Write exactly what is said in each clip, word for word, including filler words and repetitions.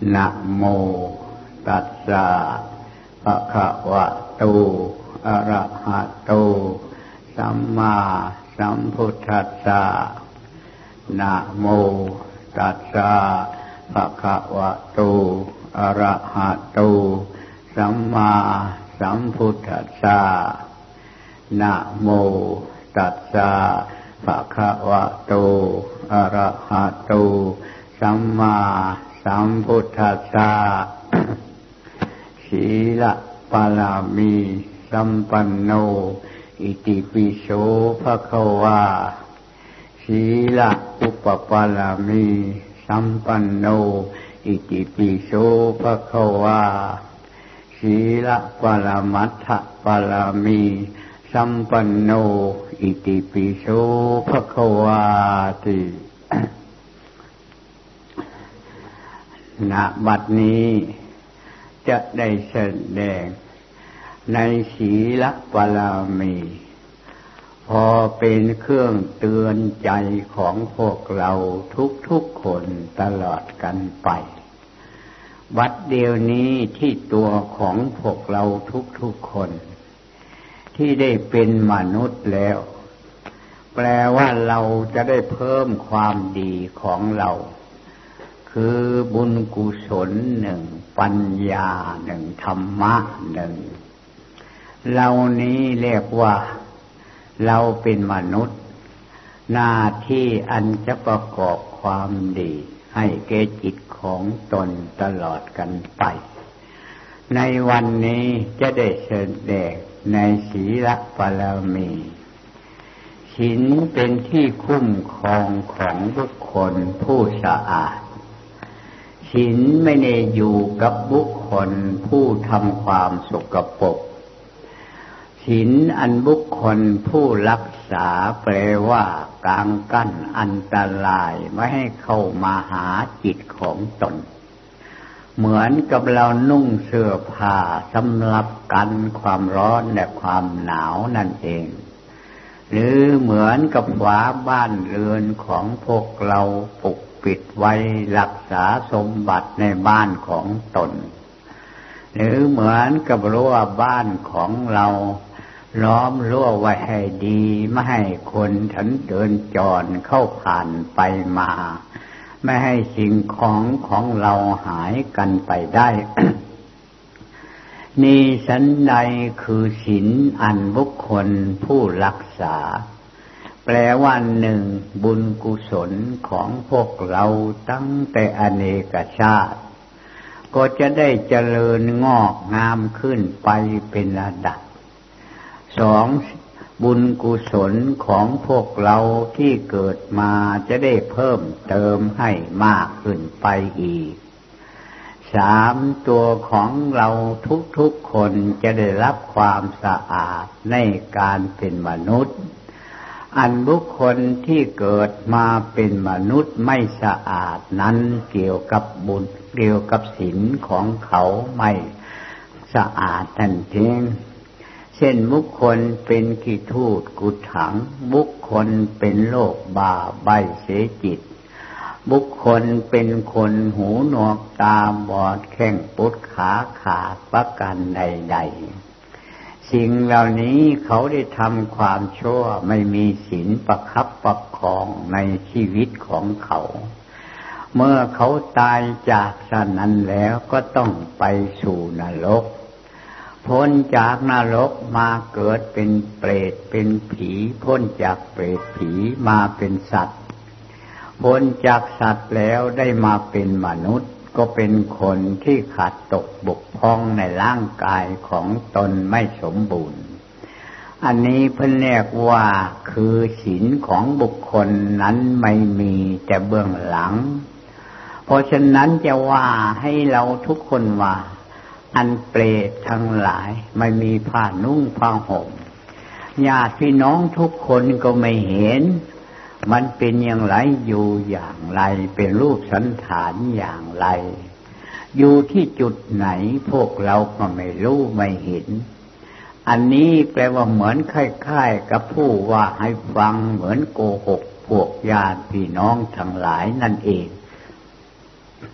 นะโมตัสสะภะคะวะโตอะระหะโตสัมมาสัมพุทธัสสะนะโมตัสสะภะคะวะโตอะระหะโตสัมมาสัมพุทธัสสะนะโมตัสสะภะคะวะโตอะระหะโตสัมมาสัมพุทธัสสะศีลปารามีสัมปันโนอิติปิโสภะคะวาศีลอุปปารามีสัมปันโนอิติปิโสภะคะวาศีลปรมัตถปารามีสัมปันโนอิติปิโสภะคะวาติณบัดนี้จะได้แสดงในศีลปารามีพอเป็นเครื่องเตือนใจของพวกเราทุกๆคนตลอดกันไปบัดเดี๋ยวนี้ที่ตัวของพวกเราทุกๆคนที่ได้เป็นมนุษย์แล้วแปลว่าเราจะได้เพิ่มความดีของเราคือบุญกุศลหนึ่งปัญญาหนึ่งธรรมะหนึ่งเหล่านี้เรียกว่าเราเป็นมนุษย์หน้าที่อันจะประกอบความดีให้แก่จิตของตนตลอดกันไปในวันนี้จะได้แสดงในศีลปารามีศีลเป็นที่คุ้มครองของบุคคลผู้สะอาดศีลไม่ได้อยู่กับบุคคลผู้ทำความสกปรกศีลอันบุคคลผู้รักษาแปลว่ากางกั้นอันตรายไม่ให้เข้ามาหาจิตของตนเหมือนกับเรานุ่งเสื้อผ้าสำหรับกันความร้อนและความหนาวนั่นเองหรือเหมือนกับฝาบ้านเรือนของพวกเราปกปิดไว้รักษาสมบัติในบ้านของตนหรือเหมือนกับรั้วบ้านของเราล้อมรั้วไว้ให้ดีไม่ให้คนสัญเดินจรเข้าผ่านไปมาไม่ให้สิ่งของของเราหายกันไปได้ นี่ฉันใดคือศีลอันบุคคลผู้รักษาแปลว่าหนึ่งบุญกุศลของพวกเราตั้งแต่อเนกชาติก็จะได้เจริญงอกงามขึ้นไปเป็นระดับสองบุญกุศลของพวกเราที่เกิดมาจะได้เพิ่มเติมให้มากขึ้นไปอีกสามตัวของเราทุกๆคนจะได้รับความสะอาดในการเป็นมนุษย์อันบุคคลที่เกิดมาเป็นมนุษย์ไม่สะอาดนั้นเกี่ยวกับบุญเกี่ยวกับศีลของเขาไม่สะอาดนั่นเองเช่นบุคคลเป็นขี้ทูตกุถังบุคคลเป็นโรคบ้าใบเสียจิตบุคคลเป็นคนหูหนวกตาบอดแข้งปุดขาขาดประการใดๆสิ่งเหล่านี้เขาได้ทำความชั่วไม่มีศีลประคับประคองในชีวิตของเขาเมื่อเขาตายจากสนั้นแล้วก็ต้องไปสู่นรกพ้นจากนรกมาเกิดเป็นเปรตเป็นผีพ้นจากเปรตผีมาเป็นสัตว์พ้นจากสัตว์แล้วได้มาเป็นมนุษย์ก็เป็นคนที่ขาดตกบกพร่องในร่างกายของตนไม่สมบูรณ์อันนี้เพิ่นเรียกว่าคือศีลของบุคคลนั้นไม่มีแต่เบื้องหลังเพราะฉะนั้นจะว่าให้เราทุกคนว่าอันเปรตทั้งหลายไม่มีผ้านุ่งผ้าห่มญาติพี่น้องทุกคนก็ไม่เห็นมันเป็นอย่างไรอยู่อย่างไรเป็นรูปสันฐานอย่างไรอยู่ที่จุดไหนพวกเราก็ไม่รู้ไม่เห็นอันนี้แปลว่าเหมือนคล้ายๆกับผู้ว่าให้ฟังเหมือนโกหกพวกญาติพี่น้องทั้งหลายนั่นเอง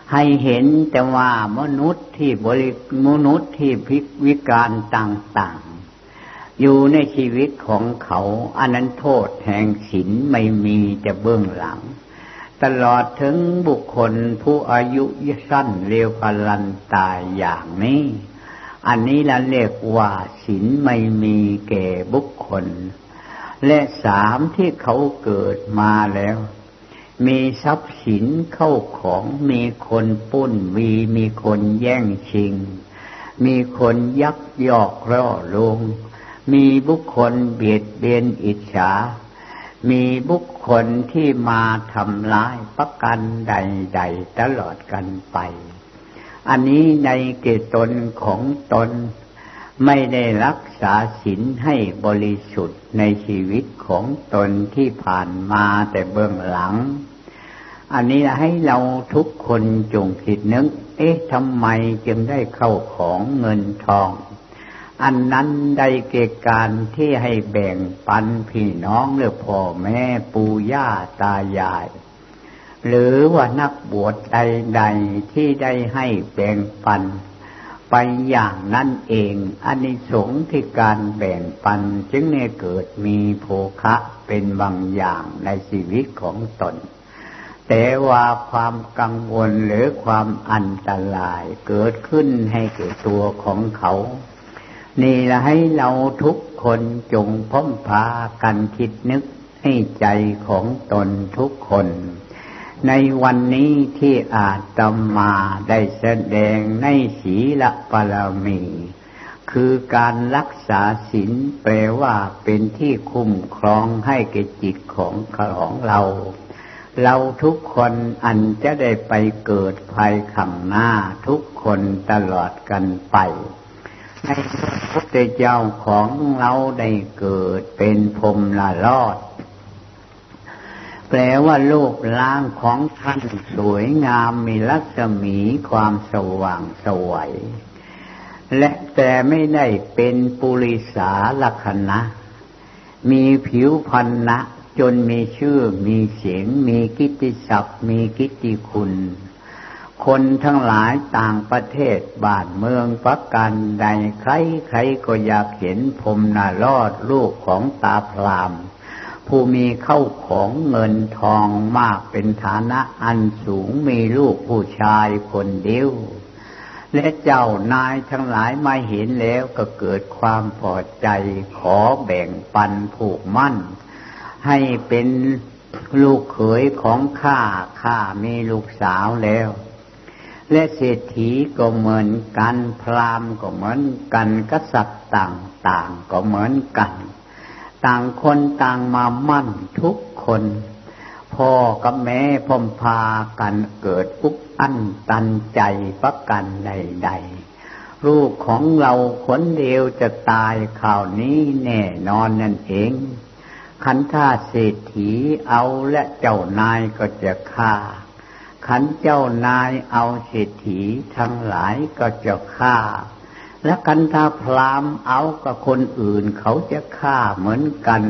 ให้เห็นแต่ว่ามนุษย์ที่บริมนุษย์ที่พิวิการต่างๆอยู่ในชีวิตของเขาอันนั้นโทษแห่งศีลไม่มีแต่เบื้องหลังตลอดถึงบุคคลผู้อายุสั้นเร็วพลันตายอย่างนี้อันนี้เราเรียกว่าศีลไม่มีแก่บุคคลและสามที่เขาเกิดมาแล้วมีทรัพย์สินเข้าของมีคนปล้นวีมีคนแย่งชิงมีคนยักยอกล่อลวงมีบุคคลเบียดเบียนอิจฉามีบุคคลที่มาทำร้ายประกันใดๆตลอดกันไปอันนี้ในเกตนของตนไม่ได้รักษาศีลให้บริสุทธิ์ในชีวิตของตนที่ผ่านมาแต่เบื้องหลังอันนี้ให้เราทุกคนจงคิดนึกเอ๊ะทำไมจึงได้เข้าของเงินทองอันนั้นได้เกิดการที่ให้แบ่งปันพี่น้องหรือพ่อแม่ปู่ย่าตายายหรือว่านักบวชใดๆที่ได้ให้แบ่งปันไปอย่างนั้นเองอานิสงส์ที่การแบ่งปันจึงได้เกิดมีโภคะเป็นบางอย่างในชีวิตของตนแต่ว่าความกังวลหรือความอันตรายเกิดขึ้นให้แก่ตัวของเขานี่ละให้เราทุกคนจงพ้องพากันคิดนึกให้ใจของตนทุกคนในวันนี้ที่อาตมาได้แสดงในศีลบารมีคือการรักษาศีลแปลว่าเป็นที่คุ้มครองให้แก่จิตของของเราเราทุกคนอันจะได้ไปเกิดภายข้างหน้าทุกคนตลอดกันไปในพระพุทธเจ้าของเราได้เกิดเป็นพรหมละลอดแปลว่ารูปร่างของท่านสวยงามมีรัศมีความสว่างไสวและแต่ไม่ได้เป็นปุริสาลักขณะมีผิวพรรณะจนมีชื่อมีเสียงมีกิตติศัพท์มีกิตติคุณคนทั้งหลายต่างประเทศบ้านเมืองประการใดใครๆก็อยากเห็นพรหมละลอดลูกของตาพราหมณ์ผู้มีเข้าของเงินทองมากเป็นฐานะอันสูงมีลูกผู้ชายคนเดียวและเจ้านายทั้งหลายมาเห็นแล้วก็เกิดความพอใจขอแบ่งปันผูกมั่นให้เป็นลูกเขยของข้าข้ามีลูกสาวแล้วและเศรษฐีก็เหมือนกันพราหมณ์ก็เหมือนกันกษัตริย์ต่างๆก็เหมือนกันต่างคนต่างมามั่นทุกคนพ่อกับแม่พมพากันเกิดอุกอั้นตันใจประกันใดๆลูกของเราคนเดียวจะตายข่าวนี้แน่นอนนั่นเองขันท่าเศรษฐีเอาและเจ้านายก็จะฆ่าขันเจ้านายเอาเศรษฐีทั้งหลายก็จะฆ่าและกันถ้าพราหมณ์เอากับคนอื่นเขาจะฆ่าเหมือนกัน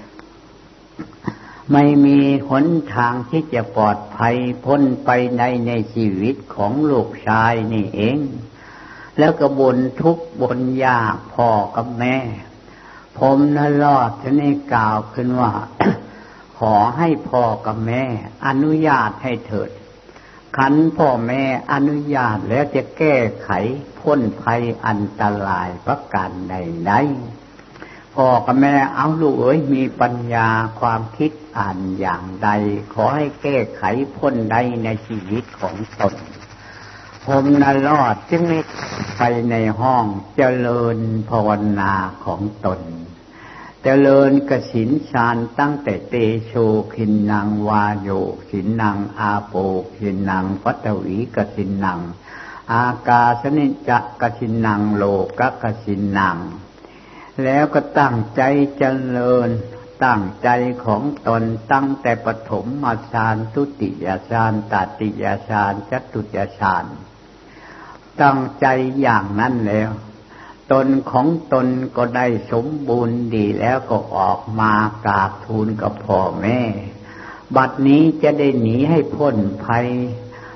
ไม่มีหนทางที่จะปลอดภัยพ้นไปในในชีวิตของลูกชายนี่เองแล้วก็บ่นทุกข์บ่นยากพ่อกับแม่ผมน่ะรอดจะได้กล่าวขึ้นว่า ขอให้พ่อกับแม่อนุญาตให้เถิดขันพ่อแม่อนุญาตแล้วจะแก้ไขพ้นภัยอันตรายประการใดๆพ่อกับแม่เอาลูกเอ้ยมีปัญญาความคิดอ่านอย่างใดขอให้แก้ไขพ้นได้ในชีวิตของตนผมน่ะรอดจึงไม่ไปในห้องเจริญภาวนาของตนเจริญกสินฌานตั้งแต่เตโชขินนังวาโยขินนังอาโปขินนังปัตวิกสินนังอากาสนิจักกสินนังโลกกสินนังแล้วก็ตั้งใจเจริญตั้งใจของตนตั้งแต่ปฐมฌานทุติยฌานตติยฌานจตุตยฌานตั้งใจอย่างนั้นแล้วตนของตนก็ได้สมบูรณ์ดีแล้วก็ออกมากราบทูลกับพ่อแม่บัดนี้จะได้หนีให้พ้นภัย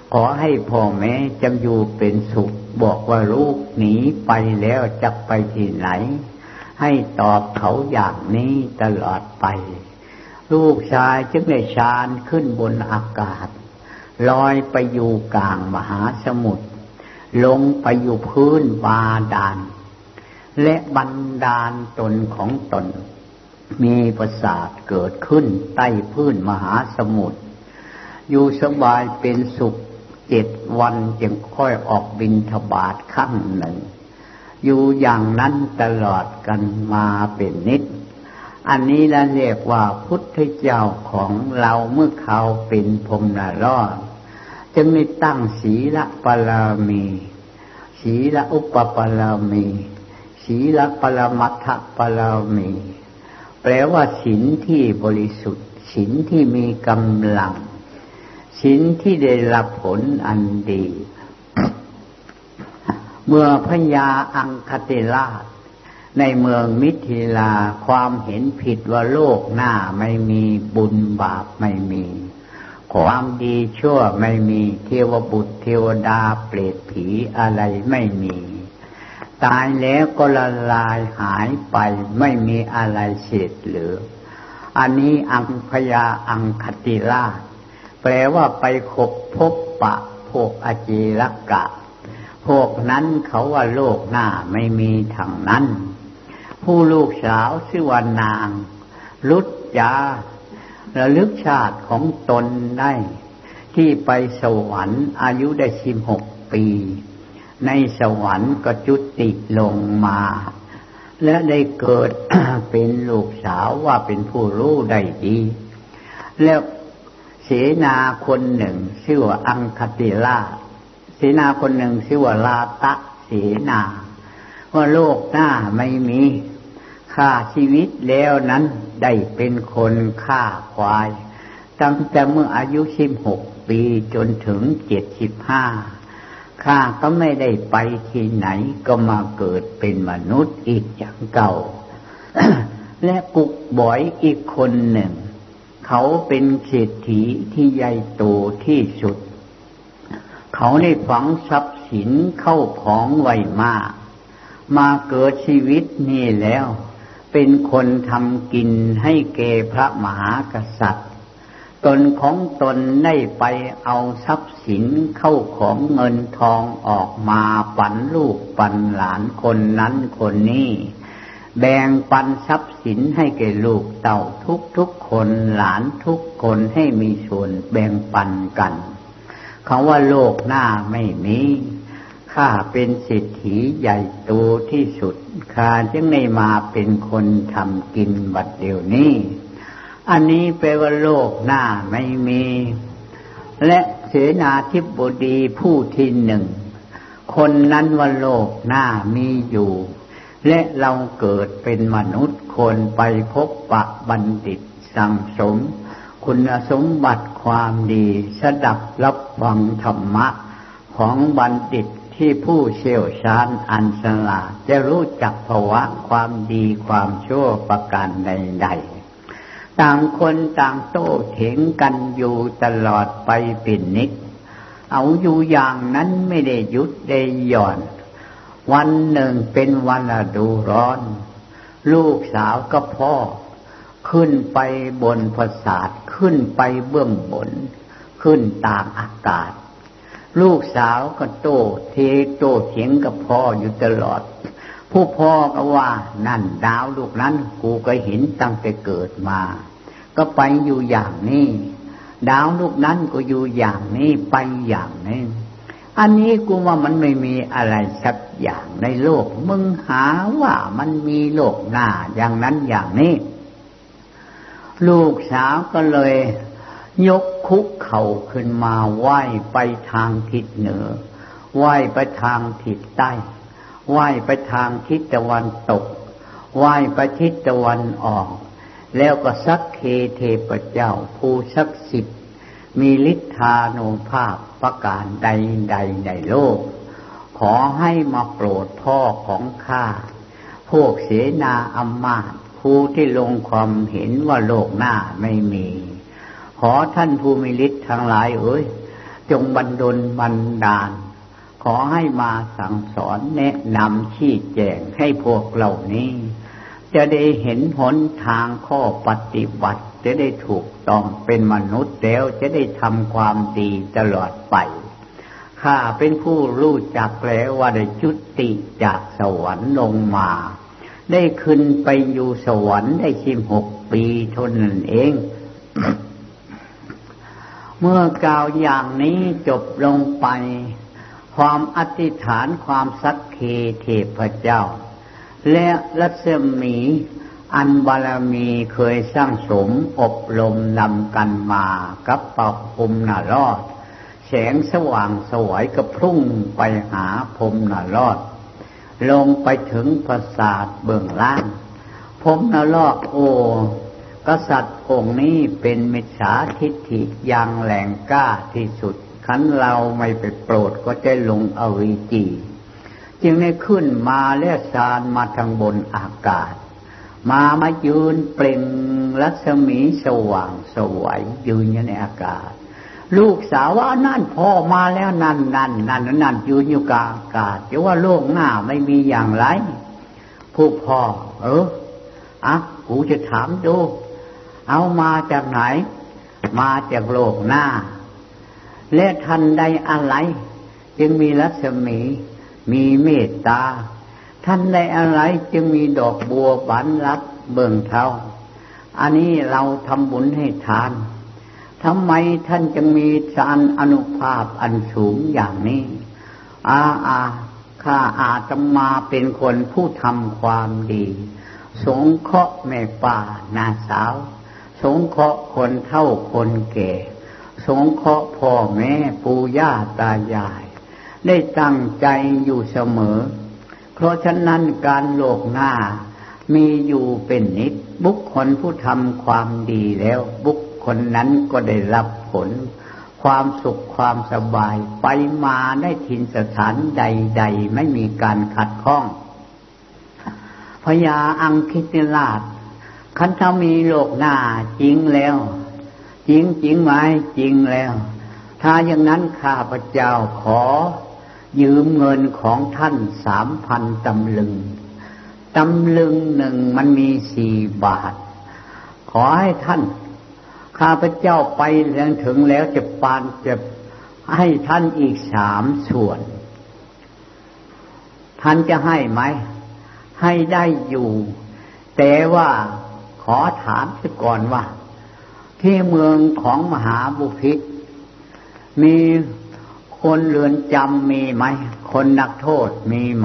ขอให้พ่อแม่จงอยู่เป็นสุขบอกว่าลูกหนีไปแล้วจะไปที่ไหนให้ตอบเขาอย่างนี้ตลอดไปลูกชายจึงได้ชาญขึ้นบนอากาศลอยไปอยู่กลางมหาสมุทรลงไปอยู่พื้นบาดาลและบันดาลตนของตนมีประสาทเกิดขึ้นใต้พื้นมหาสมุทรอยู่สบายเป็นสุขเจ็ดวันจึงค่อยออกบิณฑบาตครั้งหนึ่งอยู่อย่างนั้นตลอดกันมาเป็นนิจอันนี้เราเรียกว่าพุทธเจ้าของเราเมื่อเขาเป็นพรหมนรกจึงได้ตั้งศีลปารามีศีลอุปปารามีศีลปรมัตถปารามีแปลว่าศีลที่บริสุทธิ์ศีลที่มีกำลังศีลที่ได้รับผลอันดี เมื่อพญาอังคติราชในเมืองมิถิลาความเห็นผิดว่าโลกหน้าไม่มีบุญบาปไม่มีความดีชั่วไม่มีเทวบุตรเทวดาเปรตผีอะไรไม่มีตายแล้วก็ละลายหายไปไม่มีอะไรเศษเหลืออันนี้อังพญาอังคติราชแปลว่าไปคบพบปะพวกอจีรกะพวกนั้นเขาว่าโลกหน้าไม่มีทางนั้นผู้ลูกสาวชื่อว่านางรุจยาระลึกชาติของตนได้ที่ไปสวรรค์อายุได้สิบหกปีในสวรรค์ก็จุติลงมาและได้เกิด เป็นลูกสาวว่าเป็นผู้รู้ได้ดีแล้วเสนาคนหนึ่งชื่อว่าอังคติราชเสนาคนหนึ่งชื่อว่าลาตะเสนาว่าโลกหน้าไม่มีฆ่าชีวิตแล้วนั้นได้เป็นคนฆ่าควายตั้งแต่เมื่ออายุสิบหกปีจนถึงเจ็ดสิบห้าข้าก็ไม่ได้ไปที่ไหนก็มาเกิดเป็นมนุษย์อีกอย่างเก่า และกุกบ่อยอีกคนหนึ่งเขาเป็นเศรษฐีที่ใหญ่โตที่สุดเขาได้ฝังทรัพย์สินเข้าของไว้มากมาเกิดชีวิตนี่แล้วเป็นคนทำกินให้แก่พระมหากษัตริย์ตนของตนได้ไปเอาทรัพย์สินเข้าของเงินทองออกมาปันลูกปันหลานคนนั้นคนนี้แบ่งปันทรัพย์สินให้แก่ลูกเต่าทุกทุกคนหลานทุกคนให้มีส่วนแบ่งปันกันเขาว่าโลกหน้าไม่มีข้าเป็นเศรษฐีใหญ่โตที่สุดข้าจึงได้มาเป็นคนทำกินบัดเดี๋ยวนี้อันนี้แปลว่าโลกหน้าไม่มีและเสนาธิบดีผู้ที่หนึ่งคนนั้นว่าโลกหน้ามีอยู่และเราเกิดเป็นมนุษย์คนไปพบปะบัณฑิตสั่งสมคุณสมบัติความดีสดับรับฟังธรรมะของบัณฑิตที่ผู้เชี่ยวชาญอันฉลาดจะรู้จักภาวะความดีความชั่วประการใดๆต่างคนต่างโต้เถียงกันอยู่ตลอดไปเป็นนิจเอาอยู่อย่างนั้นไม่ได้หยุดได้หย่อนวันหนึ่งเป็นวันฤดูร้อนลูกสาวกับพ่อขึ้นไปบนปราสาทขึ้นไปเบื้องบนขึ้นตามอากาศลูกสาวก็โต้เทโต้เถียงกับพ่ออยู่ตลอดผู้พ่อก็ว่านั่นดาวลูกนั้นกูก็เห็นตั้งแต่เกิดมาก็ไปอยู่อย่างนี้ดาวลูกนั้นก็อยู่อย่างนี้ไปอย่างนี้อันนี้กูว่ามันไม่มีอะไรสักอย่างในโลกมึงหาว่ามันมีโลกหน้าอย่างนั้นอย่างนี้ลูกสาวก็เลยยกคุกเข่าขึ้นมาไหว้ไปทางทิศเหนือไหว้ไปทางทิศใต้ไหว้ไปทางทิศตะวันตกไหว้ไปทิศตะวันออกแล้วก็สักเคเทพเจ้าผู้ศักดิ์สิทธิ์มีฤทธานุภาพประการใดใดในโลกขอให้มาโปรดพ่อของข้าพวกเสนาอำมาตย์ผู้ที่ลงความเห็นว่าโลกหน้าไม่มีขอท่านผู้มีฤทธิ์ทั้งหลายเอ้ยจงบันดลบันดาลขอให้มาสั่งสอนแนะนำชี้แจงให้พวกเหล่านี้จะได้เห็นหนทางข้อปฏิบัติจะได้ถูกต้องเป็นมนุษย์แล้วจะได้ทำความดีตลอดไปข้าเป็นผู้รู้จักแล้วว่าได้จุติจากสวรรค์ลงมาได้ขึ้นไปอยู่สวรรค์ได้สิบหกปีเท่านั้นเอง เมื่อกล่าวอย่างนี้จบลงไปความอธิษฐานความสักเคเทพเจ้าและรัศมีอันบารมีเคยสร้างสมอบรมนำกันมากับปกภูมินรอดแสงสว่างสวยกระพุ่งไปหาพรหมนรอดลงไปถึงปราสาทเบื้องล่างพรหมนรอดโอกษัตริย์องค์นี้เป็นมิจฉาทิฏฐิอย่างแรงกล้าที่สุดขันเราไม่ไปโปรดก็จะลงอเวจีจึงได้ขึ้นมาเลื่อสานมาทางบนอากาศมามายืนเปล่งรัศมีสว่างสวยยืนอยู่ในอากาศลูกสาวว่านั่นพ่อมาแล้วนั่นนั่นนั่นนั่นยืนอยู่กลางอากาศจะว่าโลกหน้าไม่มีอย่างไรผู้พ่อเอออ่ะกูจะถามดูเอามาจากไหนมาจากโลกหน้าและทันใดอะไรจึงมีรัศมีมีเมตตาท่านได้อะไรจึงมีดอกบัวบานรับเบื้องเท้าอันนี้เราทำบุญให้ทานทำไมท่านจึงมีฌานอนุภาพอันสูงอย่างนี้อาอาข้าอาตมาเป็นคนผู้ทำความดีสงเคราะห์แม่ป่านาสาวสงเคราะห์คนเฒ่าคนแก่สงเคราะห์พ่อแม่ปู่ย่าตายายได้ตั้งใจอยู่เสมอเพราะฉะนั้นการโลกหน้ามีอยู่เป็นนิจบุคคลผู้ทำความดีแล้วบุคคลนั้นก็ได้รับผลความสุขความสบายไปมาได้ถิ่นสถานใดๆไม่มีการขัดข้องพญาอังคิติราชคันถ้ามีโลกหน้าจริงแล้วจริงจริงไหมจริงแล้วถ้าอย่างนั้นข้าพเจ้าขอยืมเงินของท่านสามพันตำลึงตำลึงหนึ่งมันมีสี่บาทขอให้ท่านข้าพเจ้าไปเรื่องถึงแล้วจะปานจะให้ท่านอีกสามส่วนท่านจะให้ไหมให้ได้อยู่แต่ว่าขอถามซะก่อนว่าที่เมืองของมหาบุพิตรมีคนเรือนจำมีไหมคนนักโทษมีไหม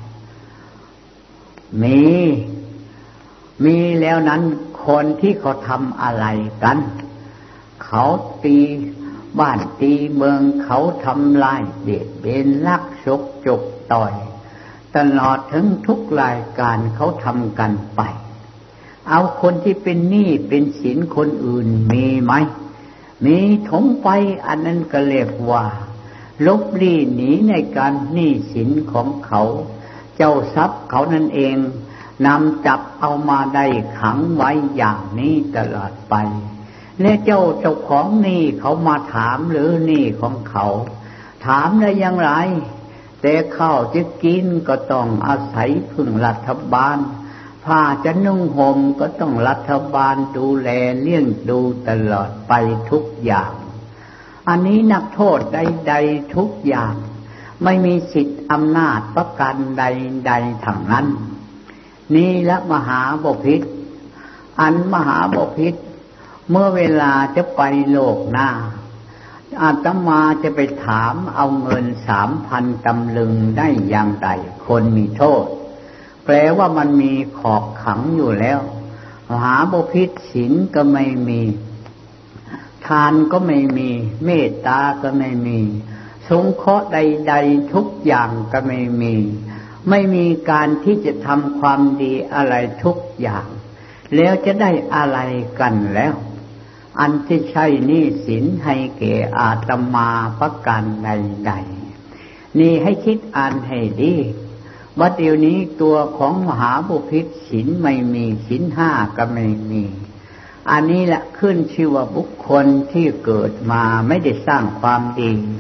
มีมีแล้วนั้นคนที่เขาทำอะไรกันเขาตีบ้านตีเมืองเขาทำลายเบียดเบียนลักชกจกต่อยตลอดถึงทุกรายการเขาทำกันไปเอาคนที่เป็นหนี้เป็นสินคนอื่นมีไหมมีถมไปอันนั้นก็เรียกว่าลบลี้หนีในการหนี้สินของเขาเจ้าทรัพย์เขานั่นเองนำจับเอามาได้ขังไว้อย่างนี้ตลอดไปและเจ้าเจ้าของหนี้เขามาถามหรือหนี้ของเขาถามได้อย่างไรแต่ข้าวจะกินก็ต้องอาศัยพึ่งรัฐบาลผ้าจะนุ่งห่มก็ต้องรัฐบาลดูแลเลี้ยงดูตลอดไปทุกอย่างอันนี้นักโทษใดๆทุกอย่างไม่มีสิทธิอำนาจประกันใดๆทั้งนั้นนี่ละมหาบพิตรอันมหาบพิตรเมื่อเวลาจะไปโลกหน้าอาตมาจะไปถามเอาเงินสามพันตำลึงได้อย่างไรคนมีโทษแปลว่ามันมีขอบขังอยู่แล้วมหาบพิตรศีลก็ไม่มีทานก็ไม่มีเมตตาก็ไม่มีสงเคราะห์ใดๆทุกอย่างก็ไม่มีไม่มีการที่จะทำความดีอะไรทุกอย่างแล้วจะได้อะไรกันแล้วอันที่ใช่หนี้สินให้แก่อาตมาประการใดๆนี่ให้คิดอ่านให้ดีว่าเดี๋ยวนี้ตัวของมหาบุพิตรศีลไม่มีศีลห้าก็ไม่มีอันนี้แหละขึ้นชื่อว่าบุคคลที่เกิดมาไม่ได้สร้างความดี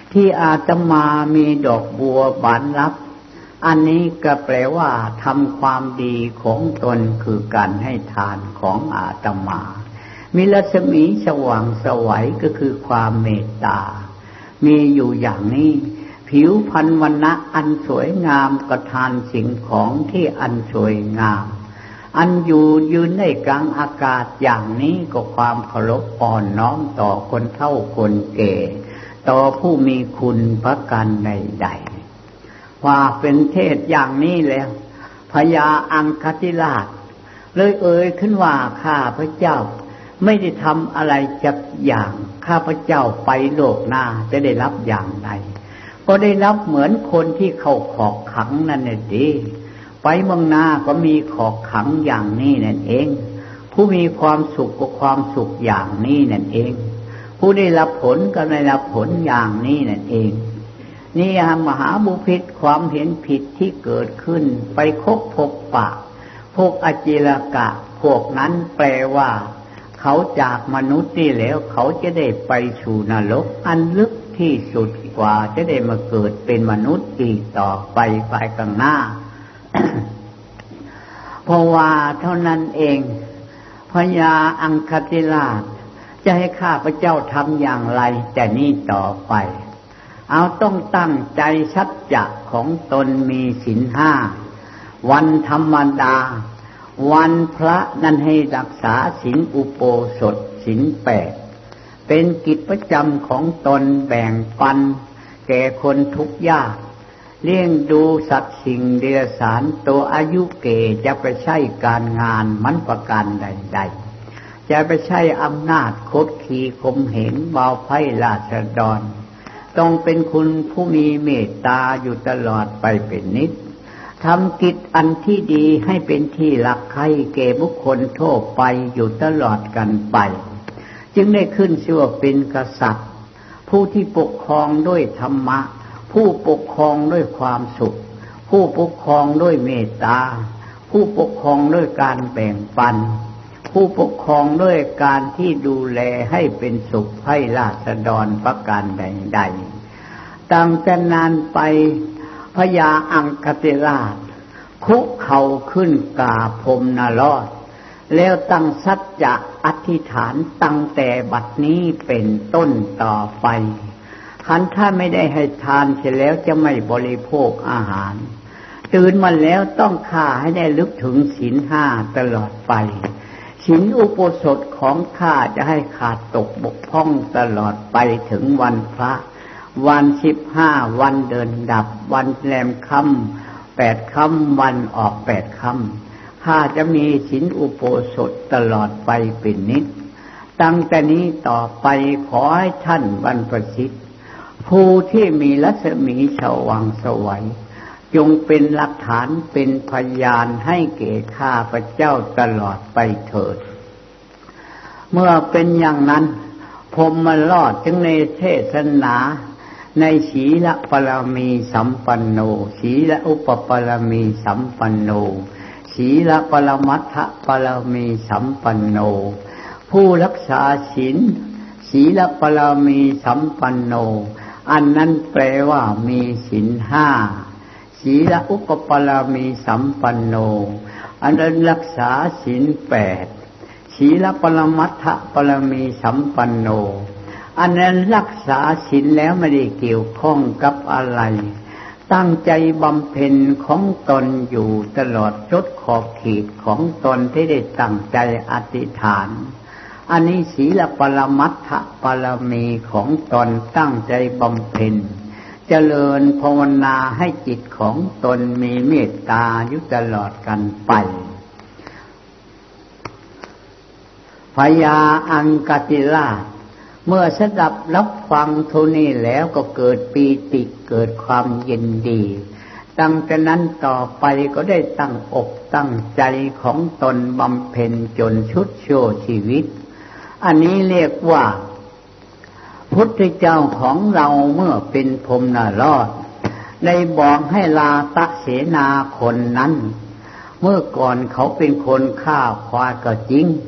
ที่อาตมามีดอกบัวบานรับอันนี้ก็แปลว่าทำความดีของตนคือการให้ทานของอาตมามีรัศมีสว่างไสวก็คือความเมตตามีอยู่อย่างนี้ผิวพรรณวรรณะอันสวยงามก็ทานสิ่งของที่อันสวยงามอันอยู่ยืนในกลางอากาศอย่างนี้ก็ความเคารพอ่อนน้อมต่อคนเฒ่าคนแก่ต่อผู้มีคุณประการใดๆว่าเป็นเทศอย่างนี้แล้วพญาอังคติราชเลยเอ่ยขึ้นว่าข้าพระเจ้าไม่ได้ทำอะไรจักอย่างข้าพเจ้าไปโลกหน้าจะได้รับอย่างใดก็ได้รับเหมือนคนที่เข้าขอกขังนั่นแหละดีไปเมืองหน้าก็มีขอกขังอย่างนี้นั่นเองผู้มีความสุขก็ความสุขอย่างนี้นั่นเองผู้ได้รับผลก็ได้รับผลอย่างนี้นั่นเองนี่มหาบุพิตรความเห็นผิดที่เกิดขึ้นไปคบพบปะพวกอจิรกะพวกนั้นแปลว่าเขาจากมนุษย์นี่แล้วเขาจะได้ไปสู่นรกอันลึกที่สุดกว่าจะได้มาเกิดเป็นมนุษย์อีกต่อไปภายข้างหน้า เพราะว่าเท่านั้นเองพญาอังคติราชจะให้ข้าพเจ้าทำอย่างไรแต่นี่ต่อไปเอาต้องตั้งใจสัจจะของตนมีศีลห้าวันธรรมดาวันพระนั้นให้รักษาศีลอุโบสถศีลแปดเป็นกิจประจำของตนแบ่งปันแก่คนทุกข์ยากเลี้ยงดูสัตว์สิ่งเดรัจฉานตัวอายุเก่จะไปใช้การงานมันประการใดๆจะไปใช้อำนาจคดขี่ข่มเหงเบาไพ่ราษฎรต้องเป็นคุณผู้มีเมตตาอยู่ตลอดไปเป็นนิจทำกิจอันที่ดีให้เป็นที่รักใคร่แก่บุคคลทั่วไปอยู่ตลอดกันไปจึงได้ขึ้นชื่อว่าเป็นกษัตริย์ผู้ที่ปกครองด้วยธรรมะผู้ปกครองด้วยความสุขผู้ปกครองด้วยเมตตาผู้ปกครองด้วยการแบ่งปันผู้ปกครองด้วยการที่ดูแลให้เป็นสุขให้ราษฎรประการใดๆตั้งแต่นานไปพญาอังคติราชคุกเข่าขึ้นกราบพรหมนรสแล้วตั้งสัจจะอธิษฐานตั้งแต่บัดนี้เป็นต้นต่อไปขันถ้าไม่ได้ให้ทานเสร็จแล้วจะไม่บริโภคอาหารตื่นมาแล้วต้องฆ่าให้ได้ลึกถึงศีลห้าตลอดไปศีลอุโบสถของข้าจะให้ขาดตกบกพร่องตลอดไปถึงวันพระวันสิบห้าวันเดินดับวันแรมค่ำแปดค่ำวันออกแปดค่ำข้าจะมีศีลอุโบสถตลอดไปเป็นนิจตั้งแต่นี้ต่อไปขอให้ท่านบรรพชิตผู้ที่มีรัศมีสว่างไสวจงเป็นหลักฐานเป็นพยานให้แก่ข้าพระเจ้าตลอดไปเถิดเมื่อเป็นอย่างนั้นพรหมรอดจึงในเทศนาในศีลปรมีสัมปันโนศีลอุปปรมีสัมปันโนศีลปรมัตถปรมีสัมปันโนผู้รักษาศีลศีลปรมีสัมปันโนอันนั้นแปลว่ามีศีลห้าศีลอุปปรมีสัมปันโนอันนั้นรักษาศีลแปดศีลปรมัตถปรมีสัมปันโนอันนั้นรักษาศีลแล้วไม่ได้เกี่ยวข้องกับอะไรตั้งใจบำเพ็ญของตนอยู่ตลอดจดขอบเขตของตนที่ได้ตั้งใจอธิษฐานอันนี้ศีลปรมัตถปรมีของตนตั้งใจบำเพ็ญเจริญภาวนาให้จิตของตนมีเมตตาอยู่ตลอดกันไปพญาอังคติราชเมื่อสดับรับฟังเท่านี้แล้วก็เกิดปีติเกิดความยินดีตั้งแต่นั้นต่อไปก็ได้ตั้งอกตั้งใจของตนบำเพ็ญจนชุดโชชีวิตอันนี้เรียกว่าพุทธเจ้าของเราเมื่อเป็นพรหมนรสได้บอกให้ลาตเสนาคนนั้นเมื่อก่อนเขาเป็นคนฆ่าควายก็จริง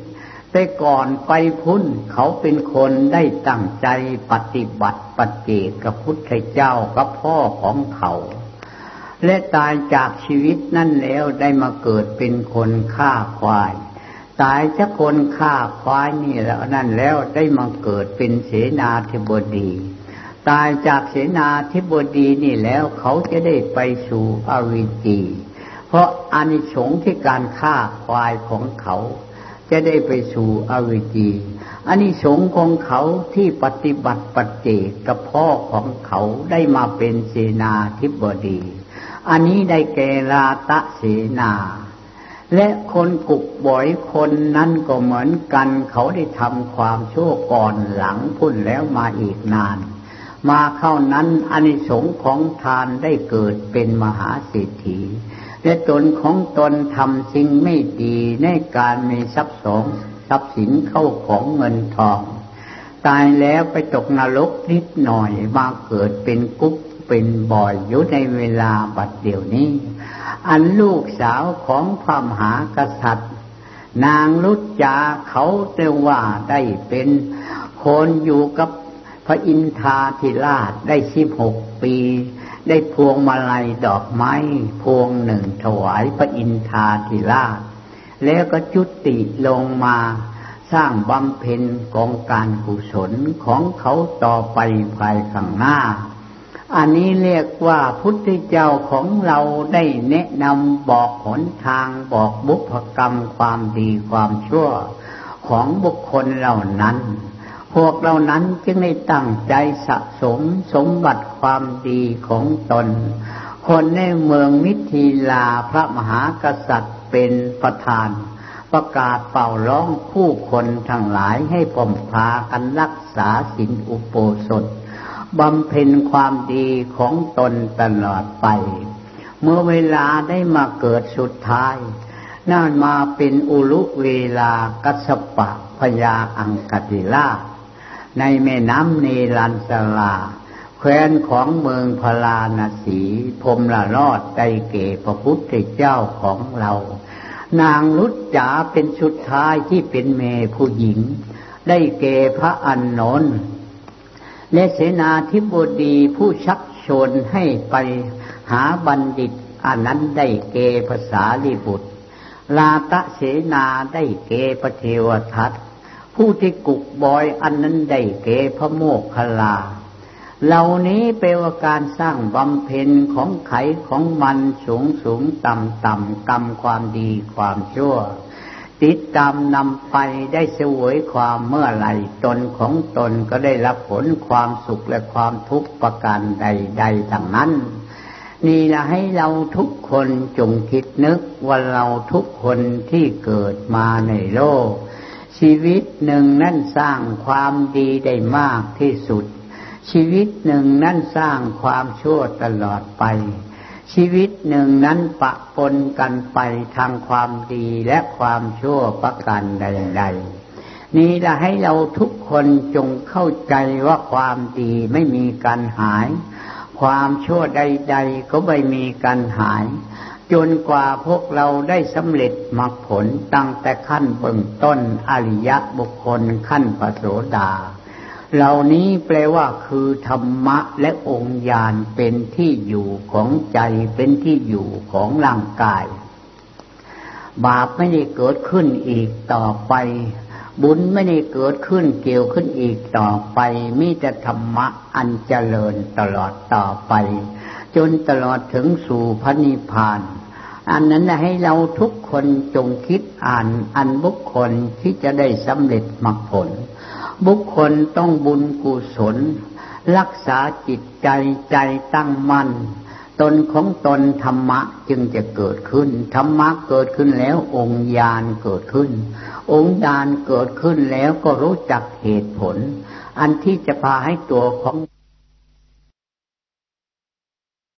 แต่ก่อนไปพุ่นเขาเป็นคนได้ตั้งใจปฏิบัติปัจเจกกับพุทธเจ้ากับพ่อของเขาและตายจากชีวิตนั่นแล้วได้มาเกิดเป็นคนฆ่าควายตายจากคนฆ่าควายนี่แล้วนั่นแล้วได้มาเกิดเป็นเสนาธิบดีตายจากเสนาธิบดีนี่แล้วเขาจะได้ไปสู่อวิจีเพราะอานิสงส์ที่การฆ่าควายของเขาจะได้ไปสู่อวิจีอานิสงส์ของเขาที่ปฏิบัติปัจเจกกับพ่อของเขาได้มาเป็นเสนาธิบดีอันนี้ได้แก่ราตะเสนาและคนกุกบ่อยคนนั้นก็เหมือนกันเขาได้ทำความชั่วก่อนหลังพุ่นแล้วมาอีกนานมาเข้านั้นอานิสงส์ของทานได้เกิดเป็นมหาเศรษฐีและตนของตนทำสิ่งไม่ดีในการมีทรัพย์สมทรัพย์สินเข้าของเงินทองตายแล้วไปตกนรกนิดหน่อยมาเกิดเป็นกุ๊กเป็นบ่อยอยู่ในเวลาบัดเดี๋ยวนี้อันลูกสาวของพระมหากษัตริย์นางรุจจาเขาเรียกว่าได้เป็นคนอยู่กับพระอินทราธิราชได้สิบหกปีได้พวงมาลัยดอกไม้พวงหนึ่งถวายพระอินทราธิราชแล้วก็จุติลงมาสร้างบำเพ็ญกองการกุศลของเขาต่อไปภายข้างหน้าอันนี้เรียกว่าพุทธเจ้าของเราได้แนะนำบอกหนทางบอกบุพกรรมความดีความชั่วของบุคคลเหล่านั้นพวกเหล่านั้นจึงได้ตั้งใจสะสมสมบัติความดีของตนคนในเมืองมิถิลาพระมหากษัตริย์เป็นประธานประกาศเป่าร้องผู้คนทั้งหลายให้พมพากันรักษาศีลอุโบสถบำเพ็ญความดีของตนตลอดไปเมื่อเวลาได้มาเกิดสุดท้ายนั่นมาเป็นอุลุเวลากัสสปะพญาอังคติราชในแม่น้ำเนรัญชลาแคว้นของเมืองพาราณสีพรหมละรอดได้เก่พระพุทธเจ้าของเรานางรุจจาเป็นสุดท้ายที่เป็นเมผู้หญิงได้เก่พระอานนท์และเสนาธิบดีผู้ชักชวนให้ไปหาบัณฑิตอันนั้นได้เกภาษาลีบุตรลาตะเสนาได้เกพระเทวทัตผู้ที่กุกบอยอันนั้นได้เกพระโมคคัลลาเหล่านี้เป็นว่าการสร้างบำเพ็ญของไขของมันสูงสูงต่ำต่ำกรรมความดีความชั่วติดตามนำไปได้เสวยความเมื่อไหร่ตนของตนก็ได้รับผลความสุขและความทุกข์ประการใดๆทั้งนั้นนี่ละให้เราทุกคนจงคิดนึกว่าเราทุกคนที่เกิดมาในโลกชีวิตหนึ่งนั้นสร้างความดีได้มากที่สุดชีวิตหนึ่งนั้นสร้างความชั่วตลอดไปชีวิตหนึ่งนั้นปะปนกันไปทางความดีและความชั่วประการใดๆนี่ละให้เราทุกคนจงเข้าใจว่าความดีไม่มีการหายความชั่วใดๆก็ไม่มีการหายจนกว่าพวกเราได้สำเร็จมรรคผลตั้งแต่ขั้นเบื้องต้นอริยบุคคลขั้นพระโสดาเหล่านี้แปลว่าคือธรรมะและองค์ญาณเป็นที่อยู่ของใจเป็นที่อยู่ของร่างกายบาปไม่ได้เกิดขึ้นอีกต่อไปบุญไม่ได้เกิดขึ้นเกี่ยวขึ้นอีกต่อไปมีแต่ธรรมะอันเจริญตลอดต่อไปจนตลอดถึงสู่พระนิพพานอันนั้นให้เราทุกคนจงคิดอ่านอันบุคคลที่จะได้สำเร็จมรรคผลบุคคลต้องบุญกุศลรักษาจิตใจใจตั้งมั่นตนของตนธรรมะจึงจะเกิดขึ้นธรรมะเกิดขึ้นแล้วองค์ญาณเกิดขึ้นองค์ญาณเกิดขึ้นแล้วก็รู้จักเหตุผลอันที่จะพาให้ตัวของ